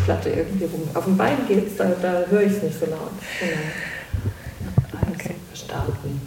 Platte irgendwie rum. Auf dem Bein geht's, da höre ich es nicht so laut. Genau. Okay. Verstanden.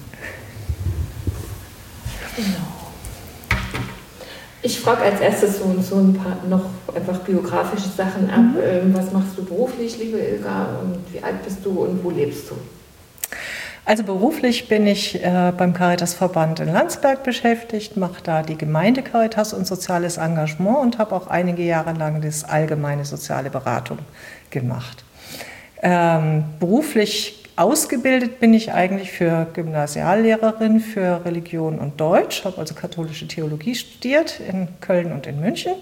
Genau. Ich frage als erstes so ein paar noch einfach biografische Sachen ab. Was machst du beruflich, liebe Ilka? Und wie alt bist du und wo lebst du? Also beruflich bin ich beim Caritasverband in Landsberg beschäftigt, mache da die Gemeinde Caritas und soziales Engagement und habe auch einige Jahre lang das allgemeine soziale Beratung gemacht. Beruflich ausgebildet bin ich eigentlich für Gymnasiallehrerin für Religion und Deutsch, habe also katholische Theologie studiert in Köln und in München.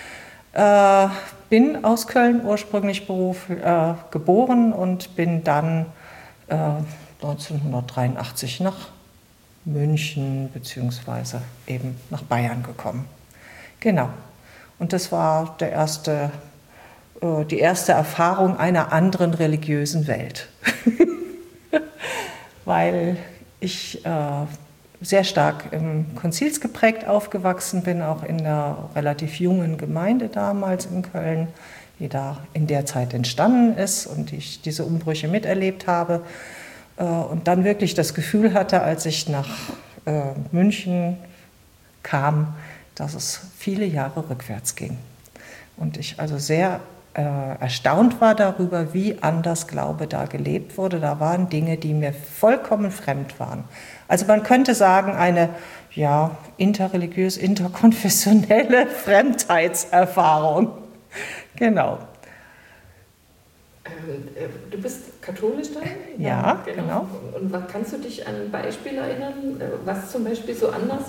Bin aus Köln ursprünglich geboren und bin dann 1983 nach München bzw. eben nach Bayern gekommen. Genau. Und das war die erste Erfahrung einer anderen religiösen Welt. Weil ich sehr stark konzilsgeprägt aufgewachsen bin, auch in einer relativ jungen Gemeinde damals in Köln, die da in der Zeit entstanden ist und ich diese Umbrüche miterlebt habe. Und dann wirklich das Gefühl hatte, als ich nach München kam, dass es viele Jahre rückwärts ging. Und ich also sehr erstaunt war darüber, wie anders Glaube da gelebt wurde. Da waren Dinge, die mir vollkommen fremd waren. Also man könnte sagen, eine interreligiös, interkonfessionelle Fremdheitserfahrung. Genau. Du bist katholisch dann? Ja, genau. Und kannst du dich an ein Beispiel erinnern, was zum Beispiel so anders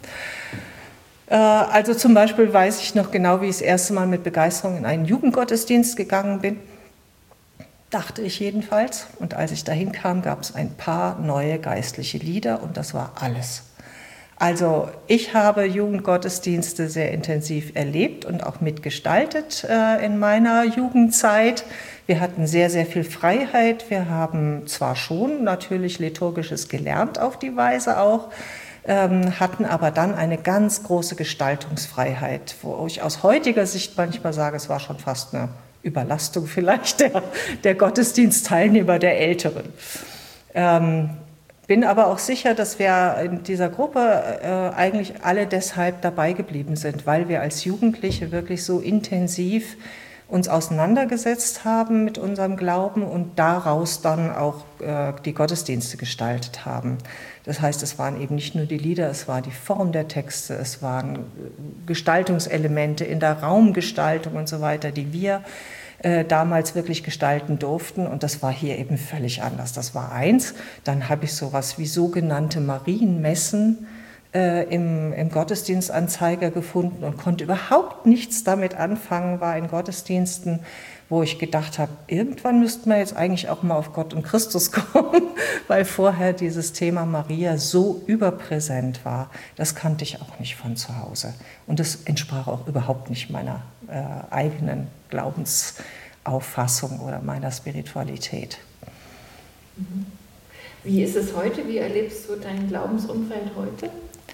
war? Also zum Beispiel weiß ich noch genau, wie ich das erste Mal mit Begeisterung in einen Jugendgottesdienst gegangen bin. Dachte ich jedenfalls. Und als ich dahin kam, gab es ein paar neue geistliche Lieder und das war alles. Also ich habe Jugendgottesdienste sehr intensiv erlebt und auch mitgestaltet in meiner Jugendzeit. Wir hatten sehr, sehr viel Freiheit. Wir haben zwar schon natürlich Liturgisches gelernt auf die Weise auch, hatten aber dann eine ganz große Gestaltungsfreiheit, wo ich aus heutiger Sicht manchmal sage, es war schon fast eine Überlastung vielleicht der Gottesdienstteilnehmer der Älteren. Bin aber auch sicher, dass wir in dieser Gruppe eigentlich alle deshalb dabei geblieben sind, weil wir als Jugendliche wirklich so intensiv uns auseinandergesetzt haben mit unserem Glauben und daraus dann auch die Gottesdienste gestaltet haben. Das heißt, es waren eben nicht nur die Lieder, es war die Form der Texte, es waren Gestaltungselemente in der Raumgestaltung und so weiter, die wir damals wirklich gestalten durften und das war hier eben völlig anders. Das war eins. Dann habe ich sowas wie sogenannte Marienmessen im Gottesdienstanzeiger gefunden und konnte überhaupt nichts damit anfangen, war in Gottesdiensten, wo ich gedacht habe, irgendwann müssten wir jetzt eigentlich auch mal auf Gott und Christus kommen, weil vorher dieses Thema Maria so überpräsent war. Das kannte ich auch nicht von zu Hause. Und das entsprach auch überhaupt nicht meiner eigenen Glaubensauffassung oder meiner Spiritualität. Wie ist es heute? Wie erlebst du dein Glaubensumfeld heute?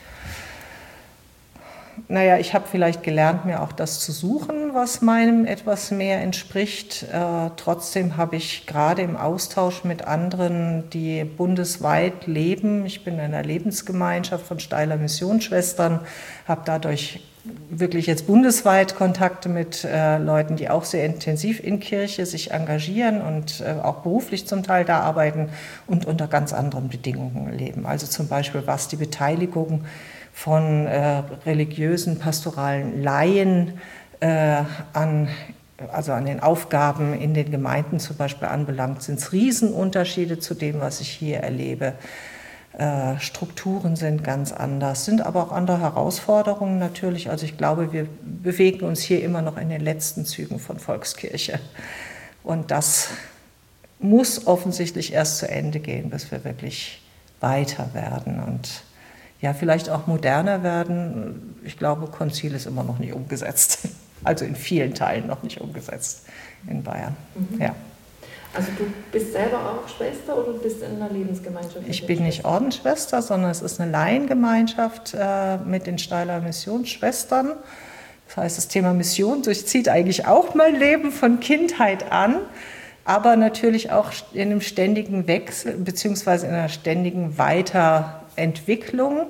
Naja, ich habe vielleicht gelernt, mir auch das zu suchen, was meinem etwas mehr entspricht. Trotzdem habe ich gerade im Austausch mit anderen, die bundesweit leben, ich bin in einer Lebensgemeinschaft von Steiler Missionsschwestern, habe dadurch wirklich jetzt bundesweit Kontakte mit Leuten, die auch sehr intensiv in Kirche sich engagieren und auch beruflich zum Teil da arbeiten und unter ganz anderen Bedingungen leben. Also zum Beispiel was die Beteiligung von religiösen, pastoralen Laien an den Aufgaben in den Gemeinden zum Beispiel anbelangt, sind es Riesenunterschiede zu dem, was ich hier erlebe. Strukturen sind ganz anders, sind aber auch andere Herausforderungen natürlich. Also ich glaube, wir bewegen uns hier immer noch in den letzten Zügen von Volkskirche. Und das muss offensichtlich erst zu Ende gehen, bis wir wirklich weiter werden und ja, vielleicht auch moderner werden. Ich glaube, Konzil ist immer noch nicht umgesetzt. Also in vielen Teilen noch nicht umgesetzt in Bayern. Ja. Also du bist selber auch Schwester oder bist in einer Lebensgemeinschaft? Ich bin nicht Ordensschwester, sondern es ist eine Laiengemeinschaft mit den Steiler Missionsschwestern. Das heißt, das Thema Mission durchzieht eigentlich auch mein Leben von Kindheit an, aber natürlich auch in einem ständigen Wechsel beziehungsweise in einer ständigen Weiterentwicklung.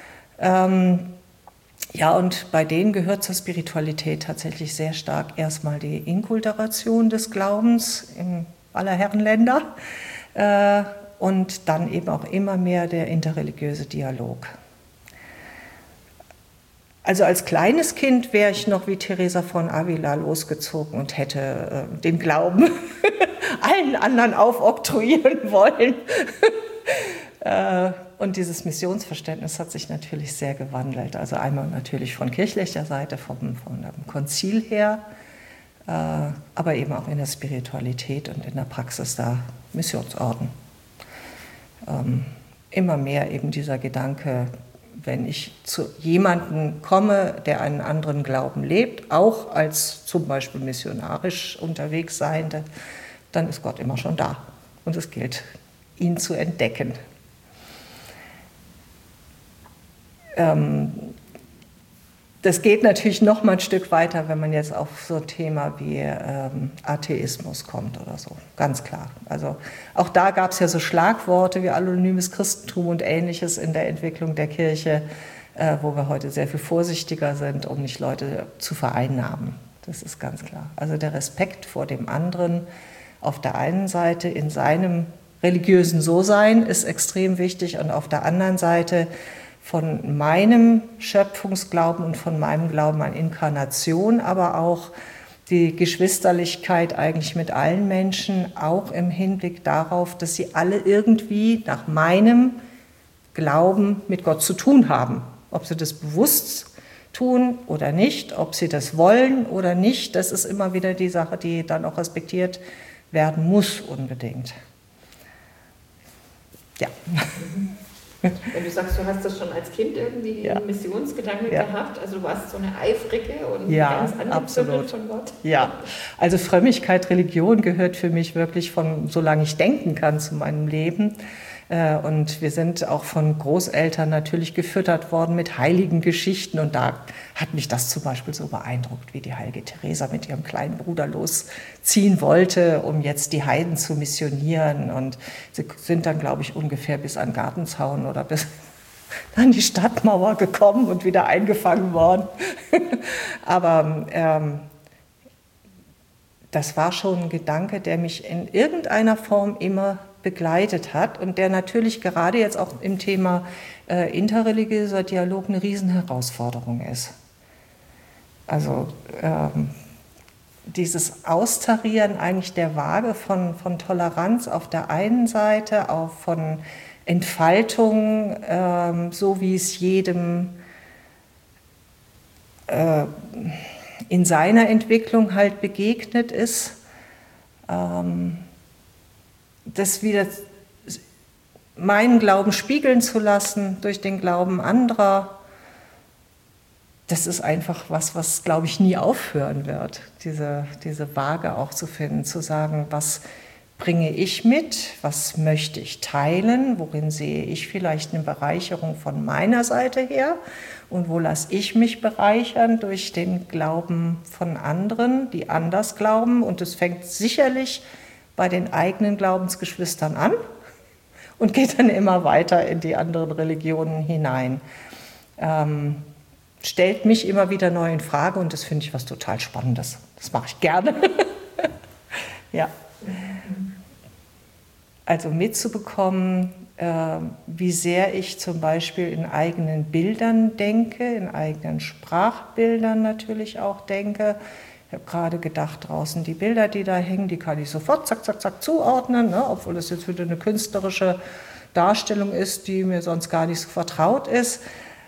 Ja, und bei denen gehört zur Spiritualität tatsächlich sehr stark erstmal die Inkulturation des Glaubens in aller Herren Länder und dann eben auch immer mehr der interreligiöse Dialog. Also als kleines Kind wäre ich noch wie Teresa von Avila losgezogen und hätte den Glauben allen anderen aufoktroyieren wollen. Und dieses Missionsverständnis hat sich natürlich sehr gewandelt. Also einmal natürlich von kirchlicher Seite, von dem Konzil her, aber eben auch in der Spiritualität und in der Praxis der Missionsorden. Immer mehr eben dieser Gedanke, wenn ich zu jemandem komme, der einen anderen Glauben lebt, auch als zum Beispiel missionarisch unterwegs Seiende, dann ist Gott immer schon da. Und es gilt, ihn zu entdecken. Das geht natürlich noch mal ein Stück weiter, wenn man jetzt auf so ein Thema wie Atheismus kommt oder so, ganz klar. Also auch da gab es ja so Schlagworte wie anonymes Christentum und Ähnliches in der Entwicklung der Kirche, wo wir heute sehr viel vorsichtiger sind, um nicht Leute zu vereinnahmen. Das ist ganz klar. Also der Respekt vor dem anderen auf der einen Seite in seinem religiösen So-Sein ist extrem wichtig und auf der anderen Seite von meinem Schöpfungsglauben und von meinem Glauben an Inkarnation, aber auch die Geschwisterlichkeit eigentlich mit allen Menschen, auch im Hinblick darauf, dass sie alle irgendwie nach meinem Glauben mit Gott zu tun haben. Ob sie das bewusst tun oder nicht, ob sie das wollen oder nicht, das ist immer wieder die Sache, die dann auch respektiert werden muss unbedingt. Ja. Wenn du sagst, du hast das schon als Kind irgendwie den Missionsgedanken gehabt, also du warst so eine eifrige und ganz angezündet von Gott. Ja, also Frömmigkeit, Religion gehört für mich wirklich von, solange ich denken kann, zu meinem Leben. Und wir sind auch von Großeltern natürlich gefüttert worden mit heiligen Geschichten. Und da hat mich das zum Beispiel so beeindruckt, wie die heilige Teresa mit ihrem kleinen Bruder losziehen wollte, um jetzt die Heiden zu missionieren. Und sie sind dann, glaube ich, ungefähr bis an den Gartenzaun oder bis an die Stadtmauer gekommen und wieder eingefangen worden. Aber das war schon ein Gedanke, der mich in irgendeiner Form immer begleitet hat und der natürlich gerade jetzt auch im Thema interreligiöser Dialog eine Riesenherausforderung ist. Also dieses Austarieren eigentlich der Waage von Toleranz auf der einen Seite, auch von Entfaltung, so wie es jedem in seiner Entwicklung halt begegnet ist, das wieder meinen Glauben spiegeln zu lassen durch den Glauben anderer, das ist einfach was glaube ich, nie aufhören wird, diese Waage auch zu finden, zu sagen, was bringe ich mit, was möchte ich teilen, worin sehe ich vielleicht eine Bereicherung von meiner Seite her und wo lasse ich mich bereichern durch den Glauben von anderen, die anders glauben, und es fängt sicherlich bei den eigenen Glaubensgeschwistern an und geht dann immer weiter in die anderen Religionen hinein. Stellt mich immer wieder neu in Frage und das finde ich was total Spannendes. Das mache ich gerne. Ja. Also mitzubekommen, wie sehr ich zum Beispiel in eigenen Bildern denke, in eigenen Sprachbildern natürlich auch denke. Ich habe gerade gedacht, draußen die Bilder, die da hängen, die kann ich sofort zack, zack, zack zuordnen, ne? Obwohl das jetzt wieder eine künstlerische Darstellung ist, die mir sonst gar nicht so vertraut ist.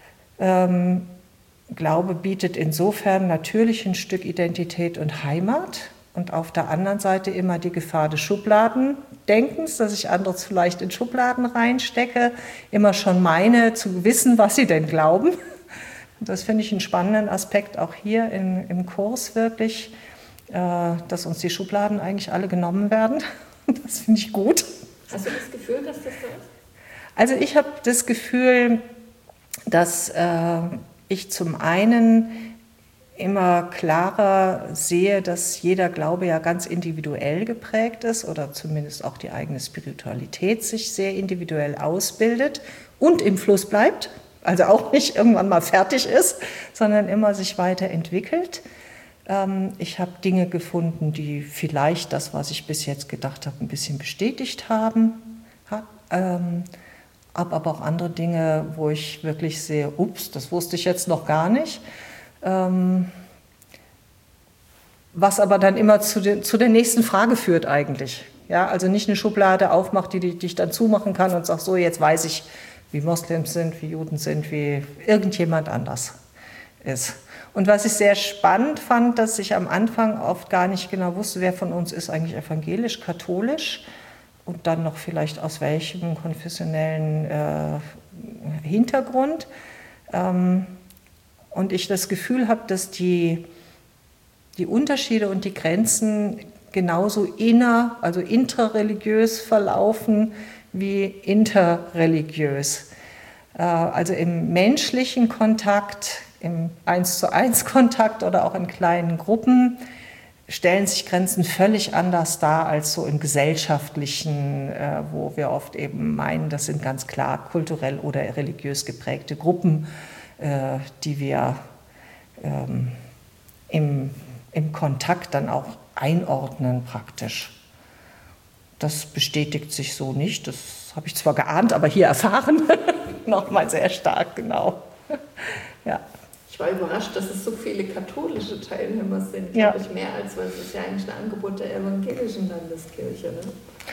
Glaube bietet insofern natürlich ein Stück Identität und Heimat und auf der anderen Seite immer die Gefahr des Schubladendenkens, dass ich andere vielleicht in Schubladen reinstecke, immer schon meine zu wissen, was sie denn glauben. Das finde ich einen spannenden Aspekt auch hier im Kurs wirklich, dass uns die Schubladen eigentlich alle genommen werden. Das finde ich gut. Hast du das Gefühl, dass das so ist? Also ich habe das Gefühl, dass ich zum einen immer klarer sehe, dass jeder Glaube ja ganz individuell geprägt ist oder zumindest auch die eigene Spiritualität sich sehr individuell ausbildet und im Fluss bleibt, also auch nicht irgendwann mal fertig ist, sondern immer sich weiterentwickelt. Ich habe Dinge gefunden, die vielleicht das, was ich bis jetzt gedacht habe, ein bisschen bestätigt haben. Habe aber auch andere Dinge, wo ich wirklich sehe, ups, das wusste ich jetzt noch gar nicht. Was aber dann immer zu der nächsten Frage führt eigentlich. Ja, also nicht eine Schublade aufmacht, die ich dann zumachen kann und sagt, so jetzt weiß ich, wie Moslems sind, wie Juden sind, wie irgendjemand anders ist. Und was ich sehr spannend fand, dass ich am Anfang oft gar nicht genau wusste, wer von uns ist eigentlich evangelisch, katholisch und dann noch vielleicht aus welchem konfessionellen Hintergrund. Und ich das Gefühl habe, dass die Unterschiede und die Grenzen genauso also intrareligiös verlaufen wie interreligiös. Also im menschlichen Kontakt, im 1:1 Kontakt oder auch in kleinen Gruppen stellen sich Grenzen völlig anders dar als so im gesellschaftlichen, wo wir oft eben meinen, das sind ganz klar kulturell oder religiös geprägte Gruppen, die wir im Kontakt dann auch einordnen praktisch. Das bestätigt sich so nicht, das habe ich zwar geahnt, aber hier erfahren, nochmal sehr stark, genau. Ja. Ich war überrascht, dass es so viele katholische Teilnehmer sind, ja. glaube ich, mehr als, weil es ist ja eigentlich ein Angebot der evangelischen Landeskirche. Ne?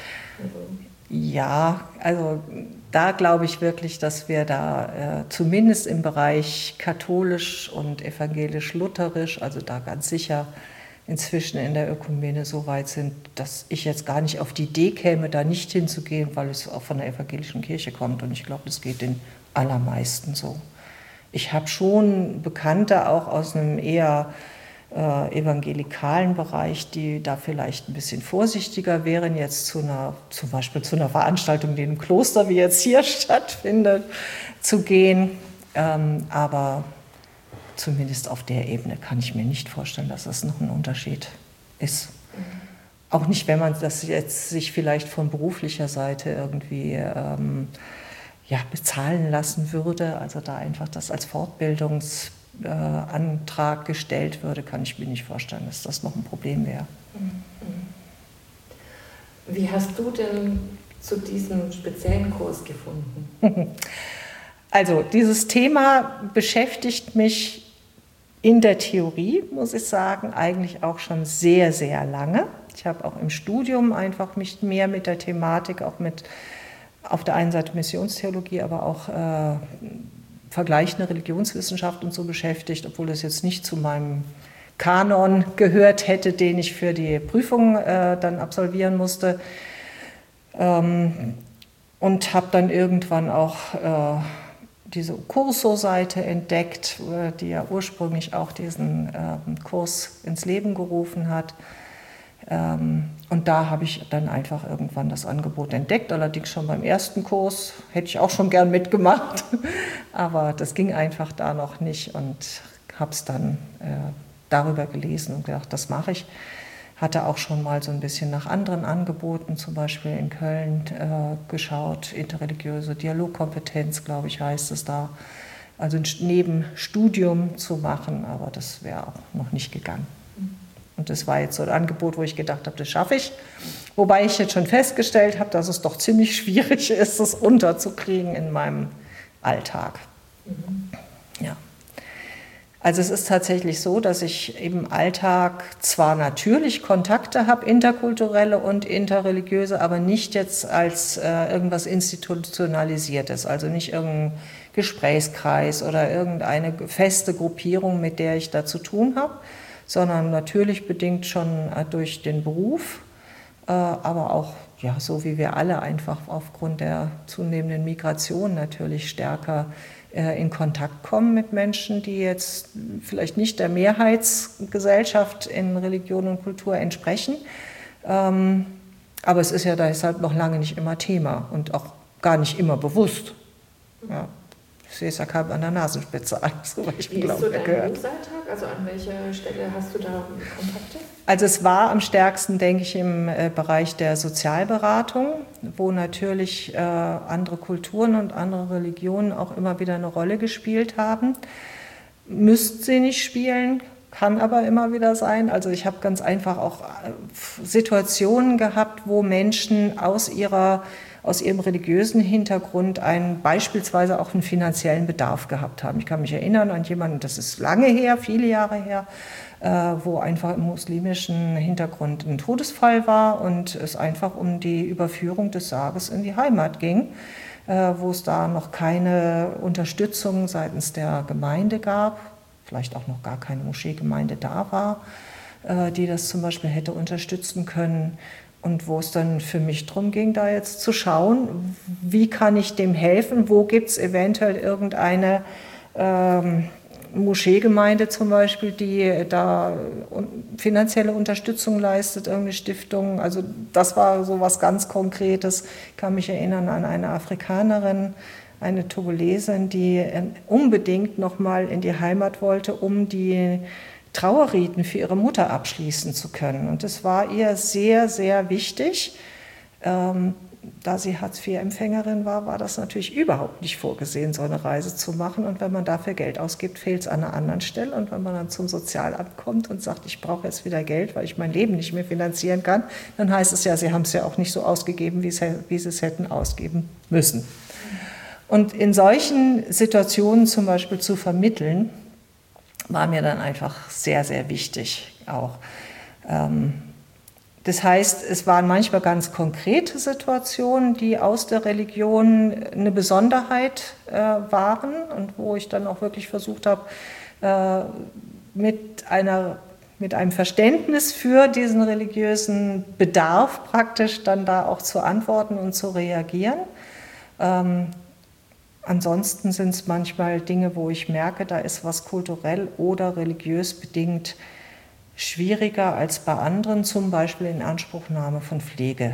Ja, also da glaube ich wirklich, dass wir da zumindest im Bereich katholisch und evangelisch-lutherisch, also da ganz sicher inzwischen in der Ökumene so weit sind, dass ich jetzt gar nicht auf die Idee käme, da nicht hinzugehen, weil es auch von der evangelischen Kirche kommt. Und ich glaube, das geht den allermeisten so. Ich habe schon Bekannte auch aus einem eher evangelikalen Bereich, die da vielleicht ein bisschen vorsichtiger wären, jetzt zum Beispiel zu einer Veranstaltung, die im Kloster wie jetzt hier stattfindet, zu gehen. Aber zumindest auf der Ebene kann ich mir nicht vorstellen, dass das noch ein Unterschied ist. Auch nicht, wenn man das jetzt sich vielleicht von beruflicher Seite irgendwie bezahlen lassen würde, also da einfach das als Fortbildungsantrag gestellt würde, kann ich mir nicht vorstellen, dass das noch ein Problem wäre. Wie hast du denn zu diesem speziellen Kurs gefunden? Also dieses Thema beschäftigt mich in der Theorie, muss ich sagen, eigentlich auch schon sehr, sehr lange. Ich habe auch im Studium einfach mich mehr mit der Thematik, auch mit auf der einen Seite Missionstheologie, aber auch vergleichende Religionswissenschaft und so beschäftigt, obwohl das jetzt nicht zu meinem Kanon gehört hätte, den ich für die Prüfung dann absolvieren musste. Und habe dann irgendwann auch diese Curso-Seite entdeckt, die ja ursprünglich auch diesen Kurs ins Leben gerufen hat. Und da habe ich dann einfach irgendwann das Angebot entdeckt, allerdings schon beim ersten Kurs, hätte ich auch schon gern mitgemacht, aber das ging einfach da noch nicht und habe es dann darüber gelesen und gedacht, das mache ich. Hatte auch schon mal so ein bisschen nach anderen Angeboten, zum Beispiel in Köln geschaut, interreligiöse Dialogkompetenz, glaube ich, heißt es da, also ein Nebenstudium zu machen, aber das wäre auch noch nicht gegangen. Und das war jetzt so ein Angebot, wo ich gedacht habe, das schaffe ich. Wobei ich jetzt schon festgestellt habe, dass es doch ziemlich schwierig ist, das unterzukriegen in meinem Alltag. Ja. Also es ist tatsächlich so, dass ich im Alltag zwar natürlich Kontakte habe, interkulturelle und interreligiöse, aber nicht jetzt als irgendwas Institutionalisiertes, also nicht irgendein Gesprächskreis oder irgendeine feste Gruppierung, mit der ich da zu tun habe, sondern natürlich bedingt schon durch den Beruf, aber auch ja, so wie wir alle einfach aufgrund der zunehmenden Migration natürlich stärker in Kontakt kommen mit Menschen, die jetzt vielleicht nicht der Mehrheitsgesellschaft in Religion und Kultur entsprechen. Aber es ist ja deshalb noch lange nicht immer Thema und auch gar nicht immer bewusst. Ja. sehe es ja kaum an der Nasenspitze an, soweit ich Wie ist glaube, so dein gehört. Berufsalltag? Also an welcher Stelle hast du da Kontakte? Also es war am stärksten, denke ich, im Bereich der Sozialberatung, wo natürlich andere Kulturen und andere Religionen auch immer wieder eine Rolle gespielt haben. Müssten sie nicht spielen, kann aber immer wieder sein. Also ich habe ganz einfach auch Situationen gehabt, wo Menschen aus ihrem religiösen Hintergrund beispielsweise auch einen finanziellen Bedarf gehabt haben. Ich kann mich erinnern an jemanden, das ist lange her, viele Jahre her, wo einfach im muslimischen Hintergrund ein Todesfall war und es einfach um die Überführung des Sarges in die Heimat ging, wo es da noch keine Unterstützung seitens der Gemeinde gab, vielleicht auch noch gar keine Moscheegemeinde da war, die das zum Beispiel hätte unterstützen können. Und wo es dann für mich darum ging, da jetzt zu schauen, wie kann ich dem helfen, wo gibt es eventuell irgendeine Moscheegemeinde zum Beispiel, die da finanzielle Unterstützung leistet, irgendeine Stiftung. Also das war so was ganz Konkretes. Ich kann mich erinnern an eine Afrikanerin, eine Togolesin, die unbedingt nochmal in die Heimat wollte, um die Trauerriten für ihre Mutter abschließen zu können. Und das war ihr sehr, sehr wichtig. Da sie Hartz-IV-Empfängerin war, war das natürlich überhaupt nicht vorgesehen, so eine Reise zu machen. Und wenn man dafür Geld ausgibt, fehlt es an einer anderen Stelle. Und wenn man dann zum Sozialamt kommt und sagt, ich brauche jetzt wieder Geld, weil ich mein Leben nicht mehr finanzieren kann, dann heißt es ja, sie haben es ja auch nicht so ausgegeben, wie sie es hätten ausgeben müssen. Und in solchen Situationen zum Beispiel zu vermitteln, war mir dann einfach sehr, sehr wichtig auch. Das heißt, es waren manchmal ganz konkrete Situationen, die aus der Religion eine Besonderheit waren und wo ich dann auch wirklich versucht habe, mit einem Verständnis für diesen religiösen Bedarf praktisch dann da auch zu antworten und zu reagieren. Ansonsten sind es manchmal Dinge, wo ich merke, da ist was kulturell oder religiös bedingt schwieriger als bei anderen, zum Beispiel Inanspruchnahme von Pflege.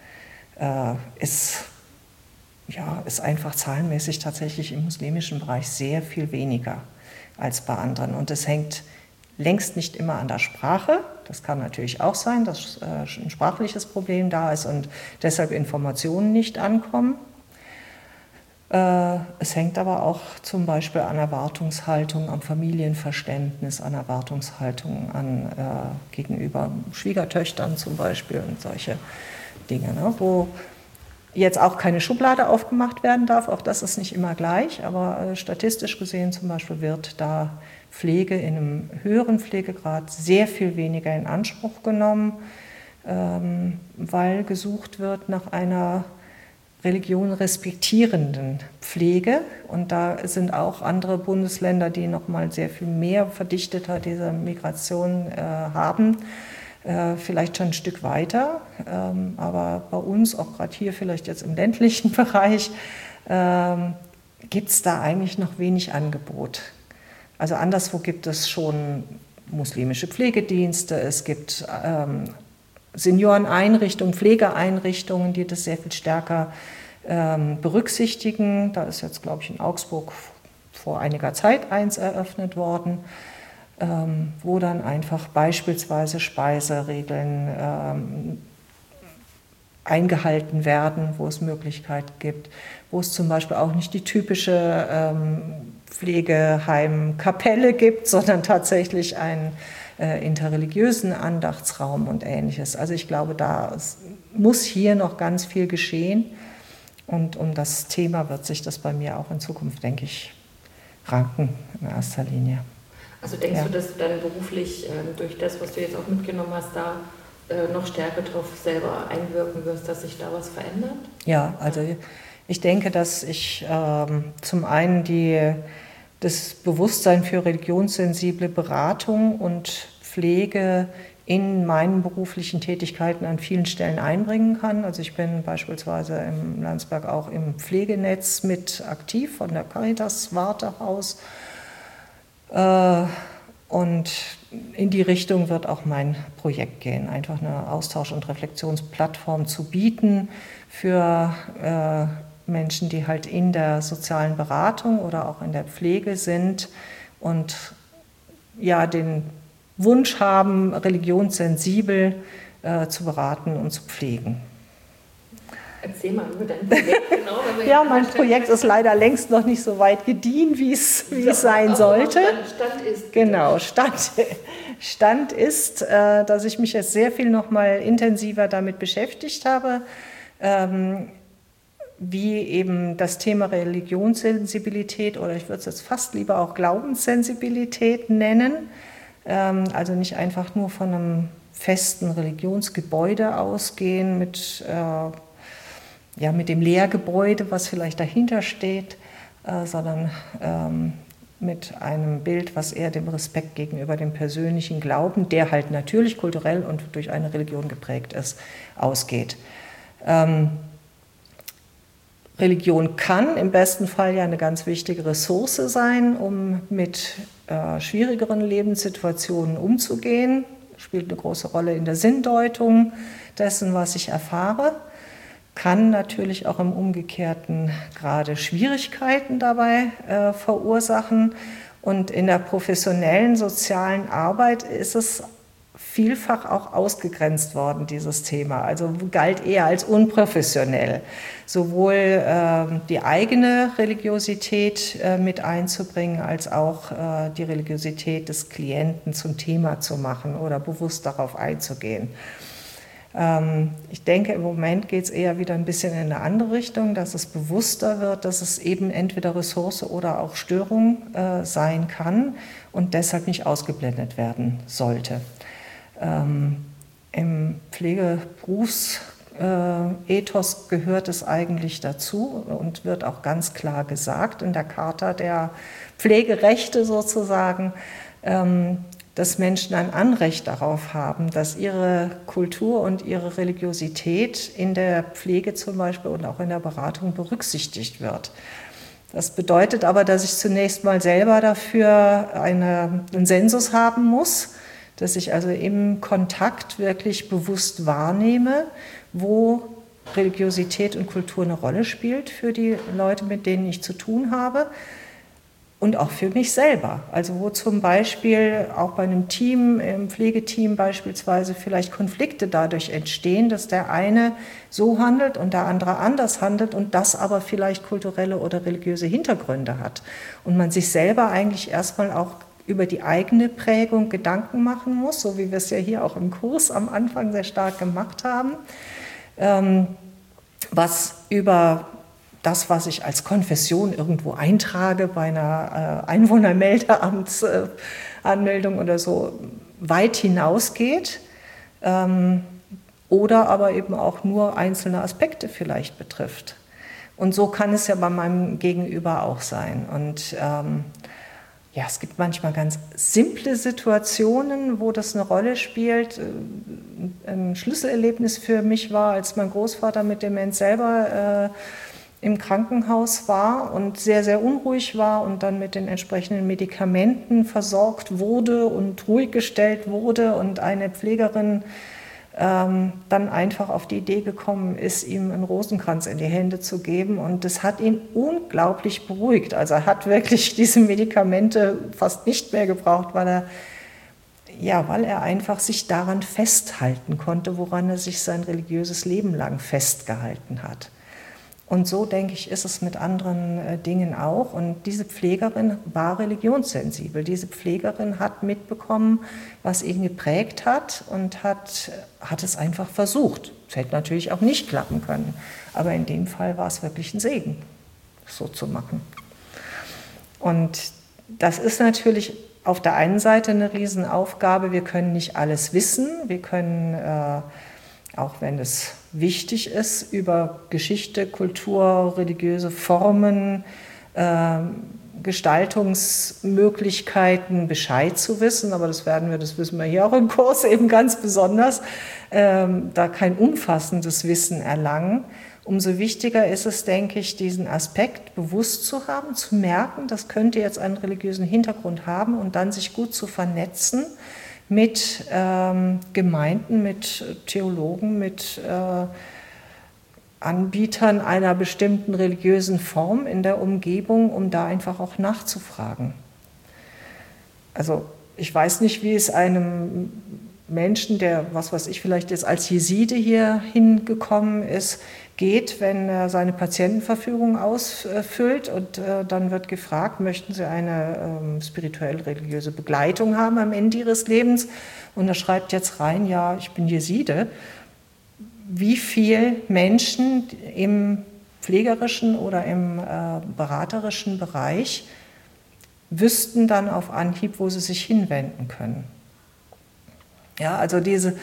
Ist einfach zahlenmäßig tatsächlich im muslimischen Bereich sehr viel weniger als bei anderen. Und es hängt längst nicht immer an der Sprache. Das kann natürlich auch sein, dass ein sprachliches Problem da ist und deshalb Informationen nicht ankommen. Es hängt aber auch zum Beispiel an Erwartungshaltung, am Familienverständnis, an Erwartungshaltung gegenüber Schwiegertöchtern zum Beispiel und solche Dinge, ne, wo jetzt auch keine Schublade aufgemacht werden darf. Auch das ist nicht immer gleich, aber statistisch gesehen zum Beispiel wird da Pflege in einem höheren Pflegegrad sehr viel weniger in Anspruch genommen, weil gesucht wird nach einer Religion respektierenden Pflege. Und da sind auch andere Bundesländer, die noch mal sehr viel mehr verdichteter diese Migration haben, vielleicht schon ein Stück weiter. Aber bei uns, auch gerade hier vielleicht jetzt im ländlichen Bereich, gibt es da eigentlich noch wenig Angebot. Also anderswo gibt es schon muslimische Pflegedienste, es gibt Senioreneinrichtungen, Pflegeeinrichtungen, die das sehr viel stärker berücksichtigen. Da ist jetzt, glaube ich, in Augsburg vor einiger Zeit eins eröffnet worden, wo dann einfach beispielsweise Speiseregeln eingehalten werden, wo es Möglichkeiten gibt, wo es zum Beispiel auch nicht die typische Pflegeheim-Kapelle gibt, sondern tatsächlich einen interreligiösen Andachtsraum und Ähnliches. Also ich glaube, da muss hier noch ganz viel geschehen und um das Thema wird sich das bei mir auch in Zukunft, denke ich, ranken in erster Linie. Also denkst du, dass du dann beruflich durch das, was du jetzt auch mitgenommen hast, da noch stärker darauf selber einwirken wirst, dass sich da was verändert? Ja, also ich denke, dass ich zum einen das Bewusstsein für religionssensible Beratung und Pflege in meinen beruflichen Tätigkeiten an vielen Stellen einbringen kann. Also ich bin beispielsweise im Landsberg auch im Pflegenetz mit aktiv von der Caritas Wartehaus. Und in die Richtung wird auch mein Projekt gehen, einfach eine Austausch- und Reflexionsplattform zu bieten für Menschen, die halt in der sozialen Beratung oder auch in der Pflege sind und ja den Wunsch haben, religionssensibel zu beraten und zu pflegen. Erzähl mal über dein Projekt genau. Ja, mein Projekt ist leider längst noch nicht so weit gediehen, wie es sein sollte. Stand ist. Genau, Stand ist, dass ich mich jetzt sehr viel noch mal intensiver damit beschäftigt habe, wie eben das Thema Religionssensibilität oder ich würde es jetzt fast lieber auch Glaubenssensibilität nennen, also nicht einfach nur von einem festen Religionsgebäude ausgehen mit dem Lehrgebäude, was vielleicht dahinter steht, sondern mit einem Bild, was eher dem Respekt gegenüber dem persönlichen Glauben, der halt natürlich kulturell und durch eine Religion geprägt ist, ausgeht. Religion kann im besten Fall ja eine ganz wichtige Ressource sein, um mit schwierigeren Lebenssituationen umzugehen. Spielt eine große Rolle in der Sinndeutung dessen, was ich erfahre. Kann natürlich auch im Umgekehrten gerade Schwierigkeiten dabei verursachen. Und in der professionellen sozialen Arbeit ist es vielfach auch ausgegrenzt worden, dieses Thema. Also galt eher als unprofessionell. Sowohl die eigene Religiosität mit einzubringen, als auch die Religiosität des Klienten zum Thema zu machen oder bewusst darauf einzugehen. Ich denke, im Moment geht es eher wieder ein bisschen in eine andere Richtung, dass es bewusster wird, dass es eben entweder Ressource oder auch Störung sein kann und deshalb nicht ausgeblendet werden sollte. Im Pflegeberufsethos gehört es eigentlich dazu und wird auch ganz klar gesagt in der Charta der Pflegerechte sozusagen, dass Menschen ein Anrecht darauf haben, dass ihre Kultur und ihre Religiosität in der Pflege zum Beispiel und auch in der Beratung berücksichtigt wird. Das bedeutet aber, dass ich zunächst mal selber dafür einen Sensus haben muss, dass ich also im Kontakt wirklich bewusst wahrnehme, wo Religiosität und Kultur eine Rolle spielt für die Leute, mit denen ich zu tun habe. Und auch für mich selber. Also wo zum Beispiel auch bei einem Team, im Pflegeteam beispielsweise vielleicht Konflikte dadurch entstehen, dass der eine so handelt und der andere anders handelt und das aber vielleicht kulturelle oder religiöse Hintergründe hat. Und man sich selber eigentlich erstmal auch über die eigene Prägung Gedanken machen muss, so wie wir es ja hier auch im Kurs am Anfang sehr stark gemacht haben, was über das, was ich als Konfession irgendwo eintrage bei einer Einwohnermeldeamtsanmeldung oder so, weit hinausgeht oder aber eben auch nur einzelne Aspekte vielleicht betrifft. Und so kann es ja bei meinem Gegenüber auch sein. Und es gibt manchmal ganz simple Situationen, wo das eine Rolle spielt. Ein Schlüsselerlebnis für mich war, als mein Großvater mit Demenz selber im Krankenhaus war und sehr, sehr unruhig war und dann mit den entsprechenden Medikamenten versorgt wurde und ruhig gestellt wurde und eine Pflegerin dann einfach auf die Idee gekommen ist, ihm einen Rosenkranz in die Hände zu geben und das hat ihn unglaublich beruhigt. Also er hat wirklich diese Medikamente fast nicht mehr gebraucht, weil er einfach sich daran festhalten konnte, woran er sich sein religiöses Leben lang festgehalten hat. Und so, denke ich, ist es mit anderen Dingen auch. Und diese Pflegerin war religionssensibel. Diese Pflegerin hat mitbekommen, was ihn geprägt hat und hat es einfach versucht. Es hätte natürlich auch nicht klappen können. Aber in dem Fall war es wirklich ein Segen, so zu machen. Und das ist natürlich auf der einen Seite eine Riesenaufgabe. Wir können nicht alles wissen. Wir können, auch wenn es wichtig ist, über Geschichte, Kultur, religiöse Formen, Gestaltungsmöglichkeiten Bescheid zu wissen, aber das wissen wir hier auch im Kurs eben ganz besonders, da kein umfassendes Wissen erlangen. Umso wichtiger ist es, denke ich, diesen Aspekt bewusst zu haben, zu merken, das könnte jetzt einen religiösen Hintergrund haben und dann sich gut zu vernetzen mit Gemeinden, mit Theologen, mit Anbietern einer bestimmten religiösen Form in der Umgebung, um da einfach auch nachzufragen. Also ich weiß nicht, wie es einem Menschen, der, was weiß ich, vielleicht jetzt als Jeside hier hingekommen ist, geht, wenn er seine Patientenverfügung ausfüllt und dann wird gefragt, möchten Sie eine spirituell-religiöse Begleitung haben am Ende Ihres Lebens? Und er schreibt jetzt rein, ja, ich bin Jeside. Wie viele Menschen im pflegerischen oder im beraterischen Bereich wüssten dann auf Anhieb, wo sie sich hinwenden können? Ja, also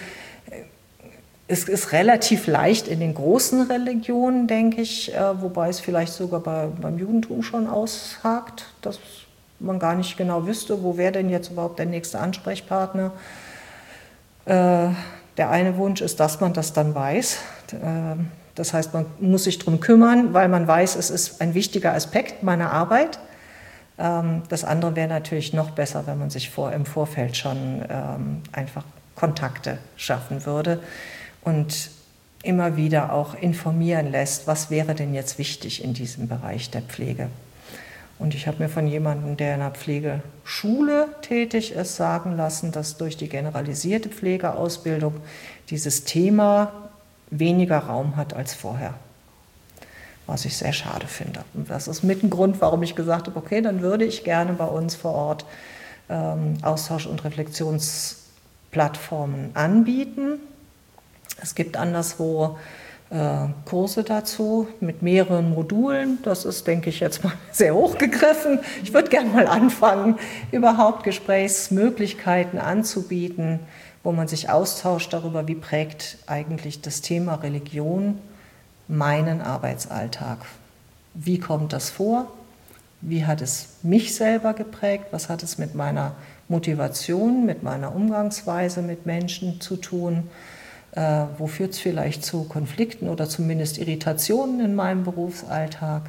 es ist relativ leicht in den großen Religionen, denke ich, wobei es vielleicht sogar beim Judentum schon aushakt, dass man gar nicht genau wüsste, wo wäre denn jetzt überhaupt der nächste Ansprechpartner. Der eine Wunsch ist, dass man das dann weiß. Das heißt, man muss sich darum kümmern, weil man weiß, es ist ein wichtiger Aspekt meiner Arbeit. Das andere wäre natürlich noch besser, wenn man sich im Vorfeld schon einfach Kontakte schaffen würde und immer wieder auch informieren lässt, was wäre denn jetzt wichtig in diesem Bereich der Pflege. Und ich habe mir von jemandem, der in einer Pflegeschule tätig ist, sagen lassen, dass durch die generalisierte Pflegeausbildung dieses Thema weniger Raum hat als vorher. Was ich sehr schade finde. Und das ist mit ein Grund, warum ich gesagt habe, okay, dann würde ich gerne bei uns vor Ort Austausch- und Reflexionsplattformen anbieten. Es gibt anderswo Kurse dazu mit mehreren Modulen. Das ist, denke ich, jetzt mal sehr hochgegriffen. Ich würde gerne mal anfangen, überhaupt Gesprächsmöglichkeiten anzubieten, wo man sich austauscht darüber, wie prägt eigentlich das Thema Religion meinen Arbeitsalltag. Wie kommt das vor? Wie hat es mich selber geprägt? Was hat es mit meiner Motivation, mit meiner Umgangsweise mit Menschen zu tun? Wo führt es vielleicht zu Konflikten oder zumindest Irritationen in meinem Berufsalltag?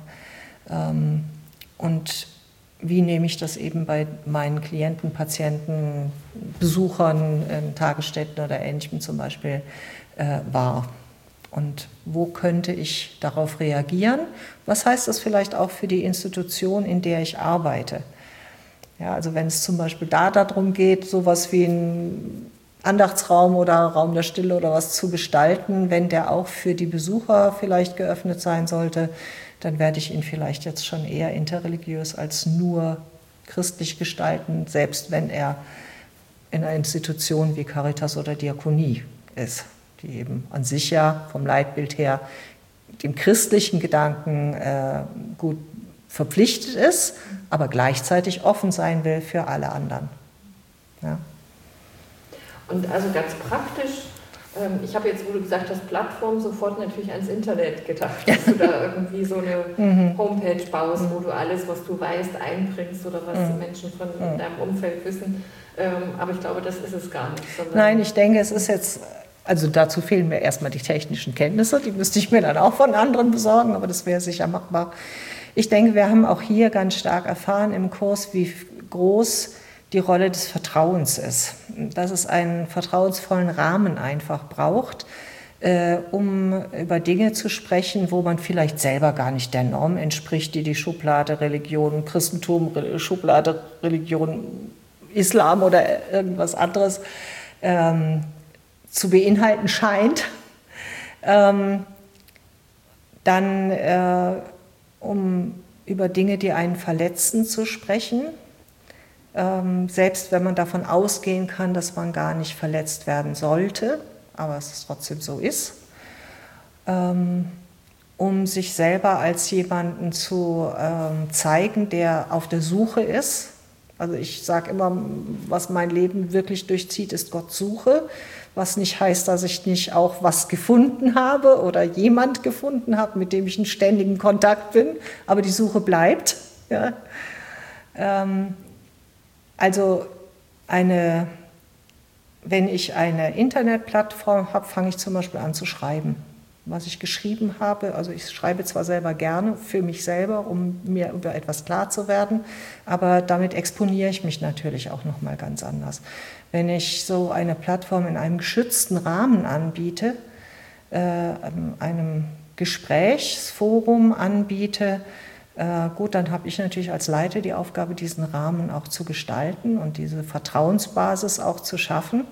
Und wie nehme ich das eben bei meinen Klienten, Patienten, Besuchern in Tagesstätten oder Ähnlichem zum Beispiel wahr? Und wo könnte ich darauf reagieren? Was heißt das vielleicht auch für die Institution, in der ich arbeite? Ja, also wenn es zum Beispiel darum geht, sowas wie ein Andachtsraum oder Raum der Stille oder was zu gestalten, wenn der auch für die Besucher vielleicht geöffnet sein sollte, dann werde ich ihn vielleicht jetzt schon eher interreligiös als nur christlich gestalten, selbst wenn er in einer Institution wie Caritas oder Diakonie ist, die eben an sich ja vom Leitbild her dem christlichen Gedanken gut verpflichtet ist, aber gleichzeitig offen sein will für alle anderen. Ja. Und also ganz praktisch, ich habe jetzt, wo du gesagt hast, Plattform, sofort natürlich ans Internet gedacht, dass du da irgendwie so eine Homepage baust, wo du alles, was du weißt, einbringst oder was Menschen von deinem Umfeld wissen. Aber ich glaube, das ist es gar nicht. Nein, ich denke, es ist jetzt, also dazu fehlen mir erstmal die technischen Kenntnisse, die müsste ich mir dann auch von anderen besorgen, aber das wäre sicher machbar. Ich denke, wir haben auch hier ganz stark erfahren im Kurs, wie groß die Rolle des Vertrauens ist. Dass es einen vertrauensvollen Rahmen einfach braucht, um über Dinge zu sprechen, wo man vielleicht selber gar nicht der Norm entspricht, die Schublade Religion, Christentum, Schublade Religion, Islam oder irgendwas anderes zu beinhalten scheint. Dann um über Dinge, die einen verletzen, zu sprechen, selbst wenn man davon ausgehen kann, dass man gar nicht verletzt werden sollte, aber es trotzdem so ist, um sich selber als jemanden zu zeigen, der auf der Suche ist. Also ich sage immer, was mein Leben wirklich durchzieht, ist Gott Suche, was nicht heißt, dass ich nicht auch was gefunden habe oder jemand gefunden habe, mit dem ich in ständigen Kontakt bin, aber die Suche bleibt. Ja. Also wenn ich eine Internetplattform habe, fange ich zum Beispiel an zu schreiben, was ich geschrieben habe. Also ich schreibe zwar selber gerne für mich selber, um mir über etwas klar zu werden, aber damit exponiere ich mich natürlich auch nochmal ganz anders. Wenn ich so eine Plattform in einem geschützten Rahmen anbiete, einem Gesprächsforum anbiete, gut, dann habe ich natürlich als Leiter die Aufgabe, diesen Rahmen auch zu gestalten und diese Vertrauensbasis auch zu schaffen.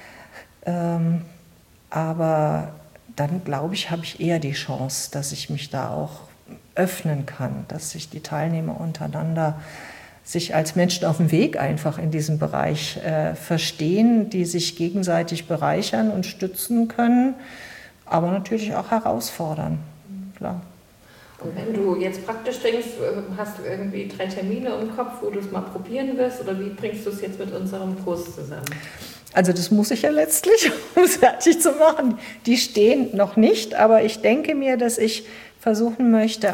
Aber dann, glaube ich, habe ich eher die Chance, dass ich mich da auch öffnen kann, dass sich die Teilnehmer untereinander sich als Menschen auf dem Weg einfach in diesem Bereich verstehen, die sich gegenseitig bereichern und stützen können, aber natürlich auch herausfordern. Klar. Und wenn du jetzt praktisch denkst, hast du irgendwie 3 Termine im Kopf, wo du es mal probieren wirst, oder wie bringst du es jetzt mit unserem Kurs zusammen? Also das muss ich ja letztlich, um es fertig zu machen. Die stehen noch nicht, aber ich denke mir, dass ich versuchen möchte,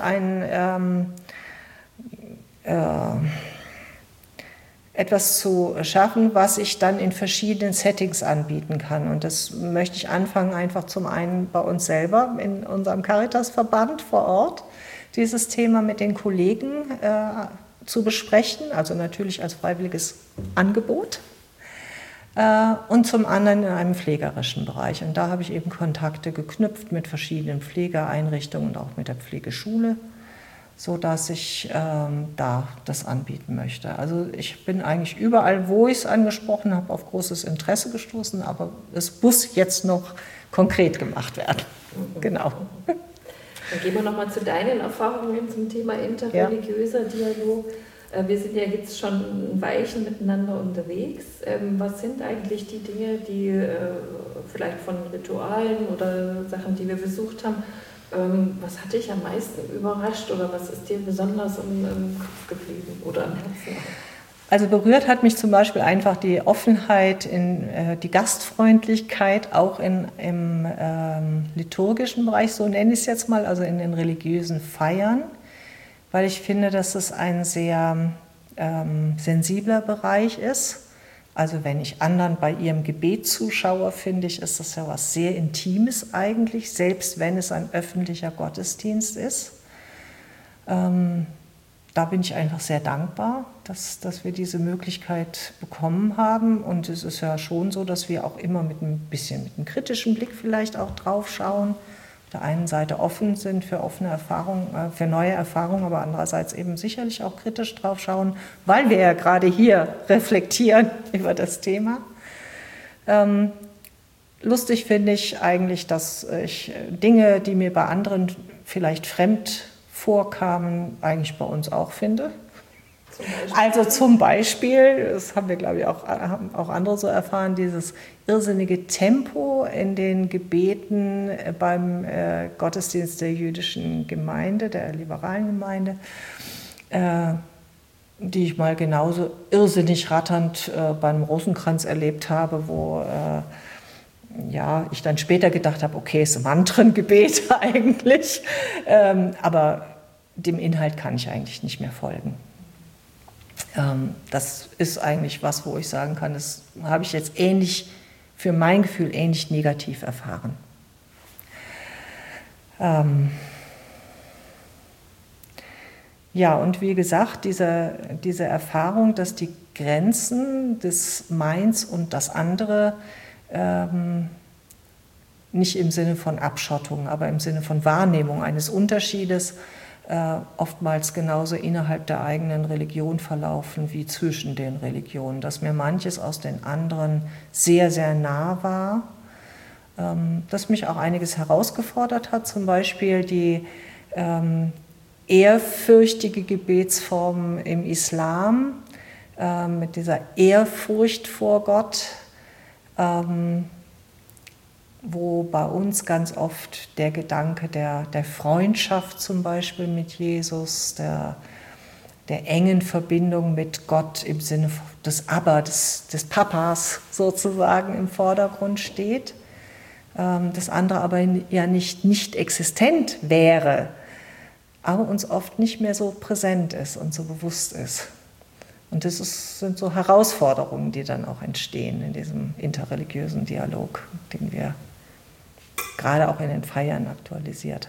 etwas zu schaffen, was ich dann in verschiedenen Settings anbieten kann. Und das möchte ich anfangen, einfach zum einen bei uns selber, in unserem Caritas-Verband vor Ort, dieses Thema mit den Kollegen zu besprechen, also natürlich als freiwilliges Angebot. Und zum anderen in einem pflegerischen Bereich. Und da habe ich eben Kontakte geknüpft mit verschiedenen Pflegeeinrichtungen und auch mit der Pflegeschule, sodass ich da das anbieten möchte. Also ich bin eigentlich überall, wo ich es angesprochen habe, auf großes Interesse gestoßen, aber es muss jetzt noch konkret gemacht werden. Genau. Dann gehen wir nochmal zu deinen Erfahrungen zum Thema interreligiöser Dialog. Wir sind ja jetzt schon ein Weilchen miteinander unterwegs. Was sind eigentlich die Dinge, die vielleicht von Ritualen oder Sachen, die wir besucht haben, was hat dich am meisten überrascht oder was ist dir besonders im Kopf geblieben oder am Herzen? Also berührt hat mich zum Beispiel einfach die Offenheit, die Gastfreundlichkeit, auch im liturgischen Bereich, so nenne ich es jetzt mal, also in den religiösen Feiern, weil ich finde, dass es ein sehr sensibler Bereich ist. Also wenn ich anderen bei ihrem Gebet zuschaue, finde ich, ist das ja was sehr Intimes eigentlich, selbst wenn es ein öffentlicher Gottesdienst ist. Da bin ich einfach sehr dankbar, dass wir diese Möglichkeit bekommen haben. Und es ist ja schon so, dass wir auch immer mit einem kritischen Blick vielleicht auch drauf schauen. Auf der einen Seite offen sind für offene Erfahrungen, für neue Erfahrungen, aber andererseits eben sicherlich auch kritisch drauf schauen, weil wir ja gerade hier reflektieren über das Thema. Lustig finde ich eigentlich, dass ich Dinge, die mir bei anderen vielleicht fremd vorkamen, eigentlich bei uns auch finde. Also zum Beispiel, das haben wir glaube ich haben auch andere so erfahren, dieses irrsinnige Tempo in den Gebeten beim Gottesdienst der jüdischen Gemeinde, der liberalen Gemeinde, die ich mal genauso irrsinnig ratternd beim Rosenkranz erlebt habe, wo ich dann später gedacht habe, okay, es ist Mantrengebet eigentlich, aber dem Inhalt kann ich eigentlich nicht mehr folgen. Das ist eigentlich was, wo ich sagen kann, das habe ich jetzt für mein Gefühl ähnlich negativ erfahren. Ja, und wie gesagt, diese Erfahrung, dass die Grenzen des Meins und das andere nicht im Sinne von Abschottung, aber im Sinne von Wahrnehmung eines Unterschiedes oftmals genauso innerhalb der eigenen Religion verlaufen wie zwischen den Religionen, dass mir manches aus den anderen sehr, sehr nah war, dass mich auch einiges herausgefordert hat, zum Beispiel die ehrfürchtige Gebetsform im Islam, mit dieser Ehrfurcht vor Gott, wo bei uns ganz oft der Gedanke der Freundschaft zum Beispiel mit Jesus, der engen Verbindung mit Gott im Sinne des Abba, des Papas sozusagen im Vordergrund steht. Das andere aber ja nicht existent wäre, aber uns oft nicht mehr so präsent ist und so bewusst ist. Und das sind so Herausforderungen, die dann auch entstehen in diesem interreligiösen Dialog, den wir gerade auch in den Feiern aktualisiert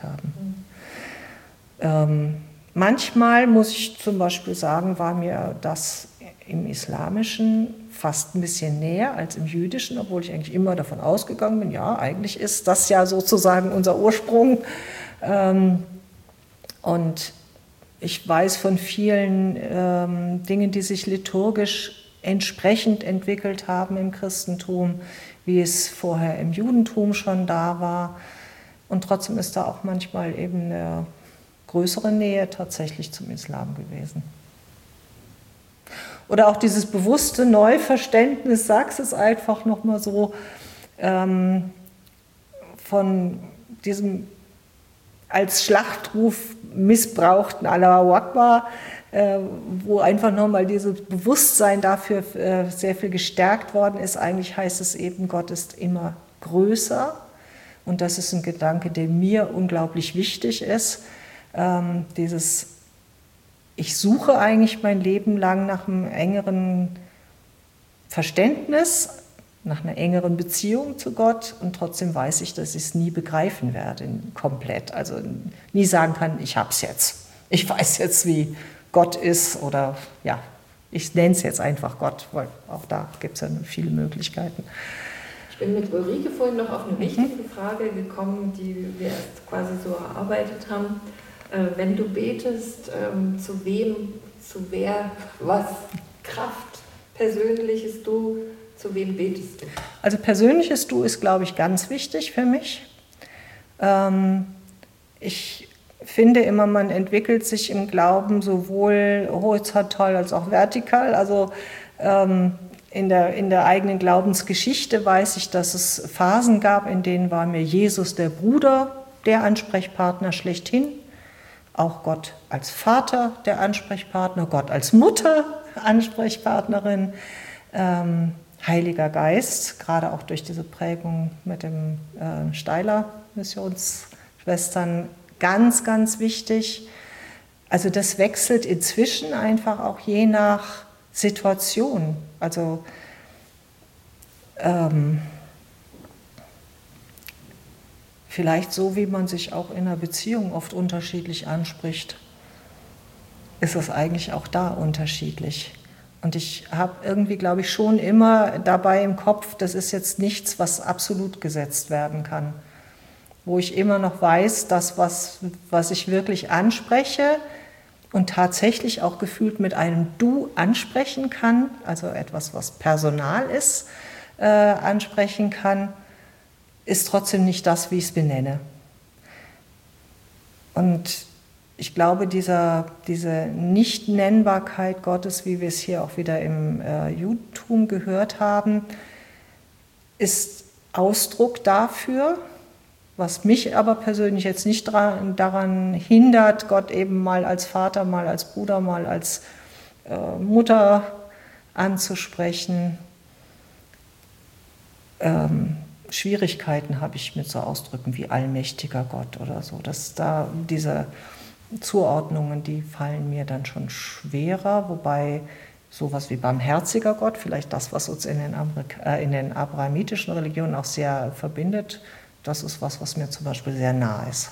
haben. Manchmal, muss ich zum Beispiel sagen, war mir das im Islamischen fast ein bisschen näher als im Jüdischen, obwohl ich eigentlich immer davon ausgegangen bin, ja, eigentlich ist das ja sozusagen unser Ursprung. Und ich weiß von vielen Dingen, die sich liturgisch entsprechend entwickelt haben im Christentum, wie es vorher im Judentum schon da war. Und trotzdem ist da auch manchmal eben eine größere Nähe tatsächlich zum Islam gewesen. Oder auch dieses bewusste Neuverständnis, sag's es einfach nochmal so, von diesem als Schlachtruf missbrauchten Allahu Akbar, wo einfach nochmal dieses Bewusstsein dafür sehr viel gestärkt worden ist. Eigentlich heißt es eben, Gott ist immer größer. Und das ist ein Gedanke, der mir unglaublich wichtig ist. Ich suche eigentlich mein Leben lang nach einem engeren Verständnis, nach einer engeren Beziehung zu Gott, und trotzdem weiß ich, dass ich es nie begreifen werde, komplett. Also nie sagen kann, ich habe es jetzt. Ich weiß jetzt, wie Gott ist, oder ja, ich nenne es jetzt einfach Gott, weil auch da gibt es ja viele Möglichkeiten. Ich bin mit Ulrike vorhin noch auf eine wichtige Frage gekommen, die wir erst quasi so erarbeitet haben. Wenn du betest, zu wem, zu wer, was, Kraft, persönliches Du, zu wem betest du? Also persönliches Du ist, glaube ich, ganz wichtig für mich. Ich finde immer, man entwickelt sich im Glauben sowohl horizontal als auch vertikal. Also in der eigenen Glaubensgeschichte weiß ich, dass es Phasen gab, in denen war mir Jesus der Bruder, der Ansprechpartner schlechthin. Auch Gott als Vater der Ansprechpartner, Gott als Mutter Ansprechpartnerin, Heiliger Geist, gerade auch durch diese Prägung mit dem Steiler Missionsschwestern, ganz, ganz wichtig. Also das wechselt inzwischen einfach auch je nach Situation. Also vielleicht so, wie man sich auch in einer Beziehung oft unterschiedlich anspricht, ist es eigentlich auch da unterschiedlich. Und ich habe irgendwie, glaube ich, schon immer dabei im Kopf, das ist jetzt nichts, was absolut gesetzt werden kann. Wo ich immer noch weiß, dass was ich wirklich anspreche und tatsächlich auch gefühlt mit einem Du ansprechen kann, also etwas, was personal ist, ansprechen kann, ist trotzdem nicht das, wie ich es benenne. Und ich glaube, diese Nicht-Nennbarkeit Gottes, wie wir es hier auch wieder im Judentum gehört haben, ist Ausdruck dafür, was mich aber persönlich jetzt nicht daran hindert, Gott eben mal als Vater, mal als Bruder, mal als Mutter anzusprechen. Schwierigkeiten habe ich mit so Ausdrücken wie allmächtiger Gott oder so. Dass da diese Zuordnungen, die fallen mir dann schon schwerer, wobei sowas wie barmherziger Gott, vielleicht das, was uns in den abrahamitischen Religionen auch sehr verbindet, das ist was mir zum Beispiel sehr nah ist.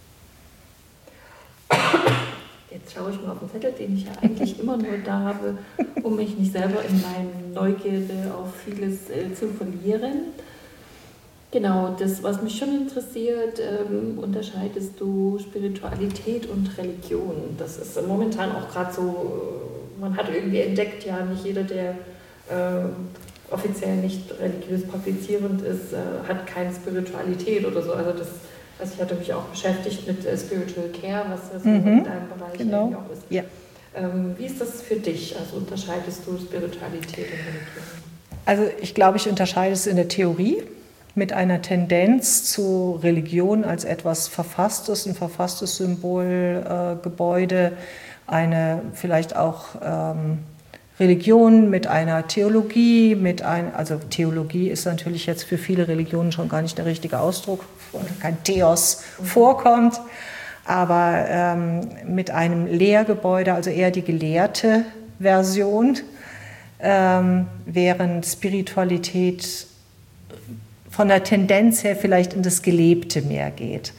Jetzt schaue ich mal auf den Zettel, den ich ja eigentlich immer nur da habe, um mich nicht selber in meinem Neugierde auf vieles zu verlieren. Genau, das, was mich schon interessiert, unterscheidest du Spiritualität und Religion. Das ist momentan auch gerade so, man hat irgendwie entdeckt, ja, nicht jeder, der offiziell nicht religiös praktizierend ist, hat keine Spiritualität oder so. Also ich hatte mich auch beschäftigt mit Spiritual Care, was das in deinem Bereich genau. auch ist. Ja. Wie ist das für dich? Also unterscheidest du Spiritualität und Religion? Also ich glaube, ich unterscheide es in der Theorie mit einer Tendenz zu Religion als etwas Verfasstes, ein verfasstes Symbolgebäude, eine vielleicht auch Religion mit einer Theologie, also Theologie ist natürlich jetzt für viele Religionen schon gar nicht der richtige Ausdruck, weil kein Theos vorkommt, aber mit einem Lehrgebäude, also eher die gelehrte Version, während Spiritualität von der Tendenz her vielleicht in das Gelebte mehr geht.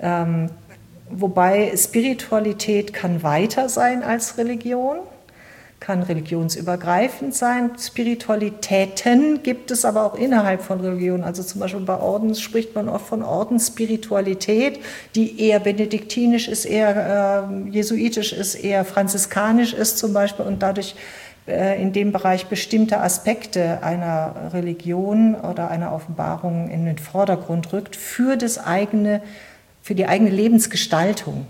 Wobei Spiritualität kann weiter sein als Religion. kann religionsübergreifend sein. Spiritualitäten gibt es aber auch innerhalb von Religionen. Also zum Beispiel bei Orden spricht man oft von Ordensspiritualität, die eher benediktinisch ist, eher jesuitisch ist, eher franziskanisch ist zum Beispiel und dadurch in dem Bereich bestimmte Aspekte einer Religion oder einer Offenbarung in den Vordergrund rückt für die eigene Lebensgestaltung.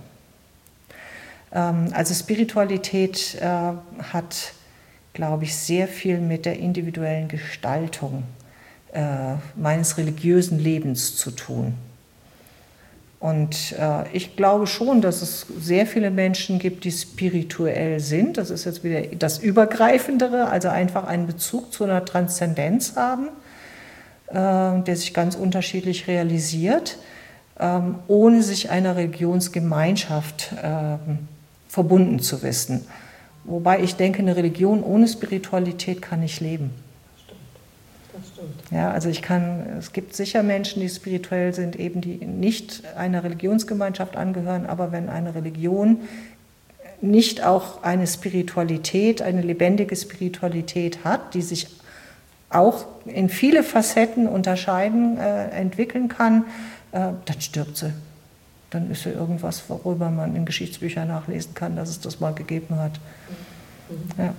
Also Spiritualität hat, glaube ich, sehr viel mit der individuellen Gestaltung meines religiösen Lebens zu tun. Und ich glaube schon, dass es sehr viele Menschen gibt, die spirituell sind. Das ist jetzt wieder das Übergreifendere, also einfach einen Bezug zu einer Transzendenz haben, der sich ganz unterschiedlich realisiert, ohne sich einer Religionsgemeinschaft verbunden zu wissen. Wobei ich denke, eine Religion ohne Spiritualität kann nicht leben. Das stimmt. Ja, also es gibt sicher Menschen, die spirituell sind, eben die nicht einer Religionsgemeinschaft angehören, aber wenn eine Religion nicht auch eine Spiritualität, eine lebendige Spiritualität hat, die sich auch in viele Facetten unterscheiden, entwickeln kann, dann stirbt sie. Dann ist ja irgendwas, worüber man in Geschichtsbüchern nachlesen kann, dass es das mal gegeben hat. Ja.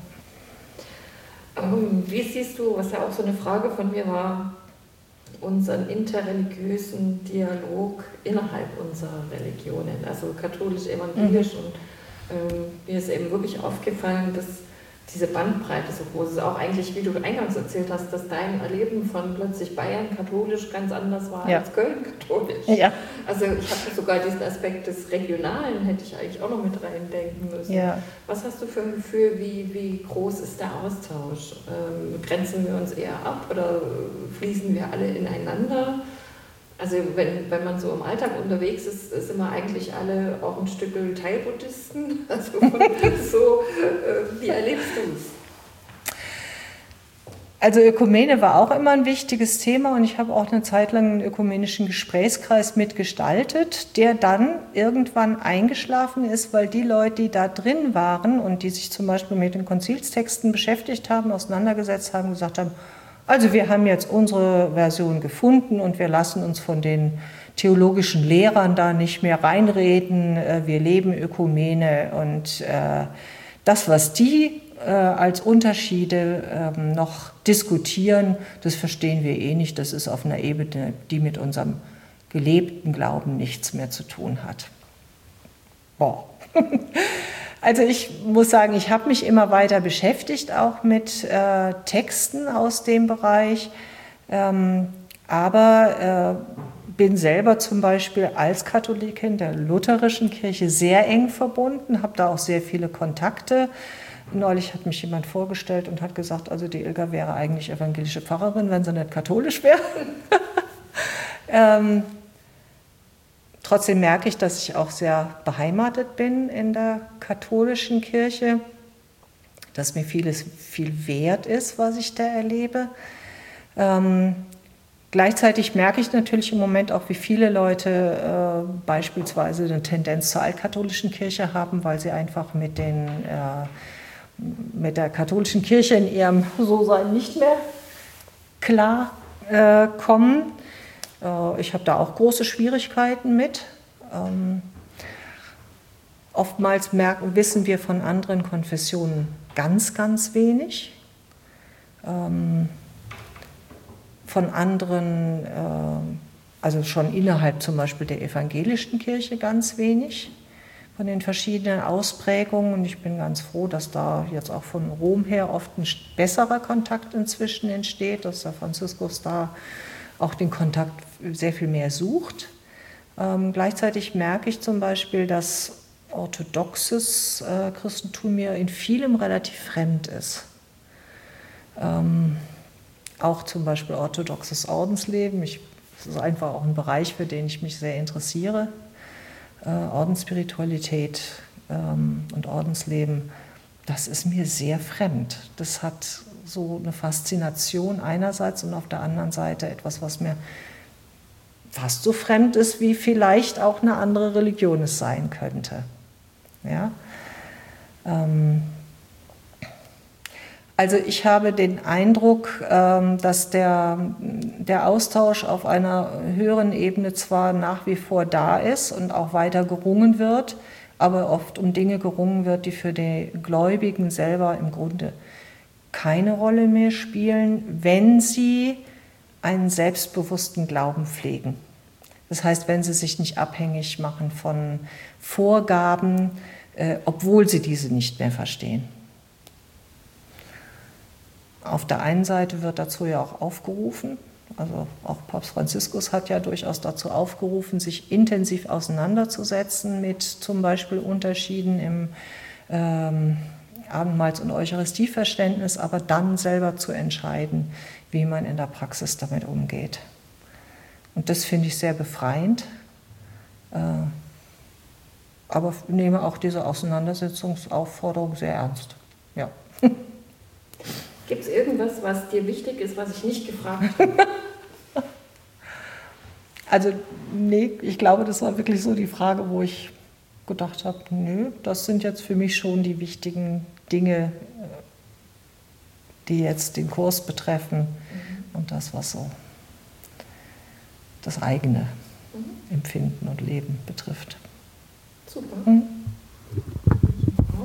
Wie siehst du, was ja auch so eine Frage von mir war, unseren interreligiösen Dialog innerhalb unserer Religionen, also katholisch, evangelisch und mir ist eben wirklich aufgefallen, dass diese Bandbreite so groß ist, auch eigentlich, wie du eingangs erzählt hast, dass dein Erleben von plötzlich Bayern katholisch ganz anders war als Köln katholisch. Ja. Also ich habe sogar diesen Aspekt des Regionalen, hätte ich eigentlich auch noch mit reindenken müssen. Ja. Was hast du für ein Gefühl, wie groß ist der Austausch? Grenzen wir uns eher ab oder fließen wir alle ineinander? Also wenn man so im Alltag unterwegs ist, sind wir eigentlich alle auch ein Stück Teilbuddhisten. Also wie erlebst du es? Also Ökumene war auch immer ein wichtiges Thema und ich habe auch eine Zeit lang einen ökumenischen Gesprächskreis mitgestaltet, der dann irgendwann eingeschlafen ist, weil die Leute, die da drin waren und die sich zum Beispiel mit den Konzilstexten beschäftigt haben, auseinandergesetzt haben, gesagt haben, also wir haben jetzt unsere Version gefunden und wir lassen uns von den theologischen Lehrern da nicht mehr reinreden, wir leben Ökumene und das, was die als Unterschiede noch diskutieren, das verstehen wir eh nicht, das ist auf einer Ebene, die mit unserem gelebten Glauben nichts mehr zu tun hat. Boah. Also ich muss sagen, ich habe mich immer weiter beschäftigt, auch mit Texten aus dem Bereich, aber bin selber zum Beispiel als Katholikin der lutherischen Kirche sehr eng verbunden, habe da auch sehr viele Kontakte. Neulich hat mich jemand vorgestellt und hat gesagt, also die Ilga wäre eigentlich evangelische Pfarrerin, wenn sie nicht katholisch wäre. Trotzdem merke ich, dass ich auch sehr beheimatet bin in der katholischen Kirche, dass mir vieles viel wert ist, was ich da erlebe. Gleichzeitig merke ich natürlich im Moment auch, wie viele Leute beispielsweise eine Tendenz zur altkatholischen Kirche haben, weil sie einfach mit der katholischen Kirche in ihrem So-Sein nicht mehr klar kommen. Ich habe da auch große Schwierigkeiten mit. Oftmals wissen wir von anderen Konfessionen ganz, ganz wenig. Von anderen, also schon innerhalb zum Beispiel der evangelischen Kirche ganz wenig, von den verschiedenen Ausprägungen. Und ich bin ganz froh, dass da jetzt auch von Rom her oft ein besserer Kontakt inzwischen entsteht, dass der Franziskus da auch den Kontakt sehr viel mehr sucht. Gleichzeitig merke ich zum Beispiel, dass orthodoxes Christentum mir in vielem relativ fremd ist. Auch zum Beispiel orthodoxes Ordensleben. Das ist einfach auch ein Bereich, für den ich mich sehr interessiere. Ordensspiritualität und Ordensleben, das ist mir sehr fremd. Das hat so eine Faszination einerseits und auf der anderen Seite etwas, was mir fast so fremd ist, wie vielleicht auch eine andere Religion es sein könnte. Ja? Also ich habe den Eindruck, dass der Austausch auf einer höheren Ebene zwar nach wie vor da ist und auch weiter gerungen wird, aber oft um Dinge gerungen wird, die für die Gläubigen selber im Grunde keine Rolle mehr spielen, wenn sie einen selbstbewussten Glauben pflegen. Das heißt, wenn sie sich nicht abhängig machen von Vorgaben, obwohl sie diese nicht mehr verstehen. Auf der einen Seite wird dazu ja auch aufgerufen, also auch Papst Franziskus hat ja durchaus dazu aufgerufen, sich intensiv auseinanderzusetzen mit zum Beispiel Unterschieden im Abendmahls- und Eucharistieverständnis, aber dann selber zu entscheiden, wie man in der Praxis damit umgeht. Und das finde ich sehr befreiend, aber nehme auch diese Auseinandersetzungsaufforderung sehr ernst. Ja. Gibt es irgendwas, was dir wichtig ist, was ich nicht gefragt habe? Also nee, ich glaube, das war wirklich so die Frage, wo ich gedacht habe, nö, das sind jetzt für mich schon die wichtigen Dinge, die jetzt den Kurs betreffen und das, was so das eigene Empfinden und Leben betrifft. Super.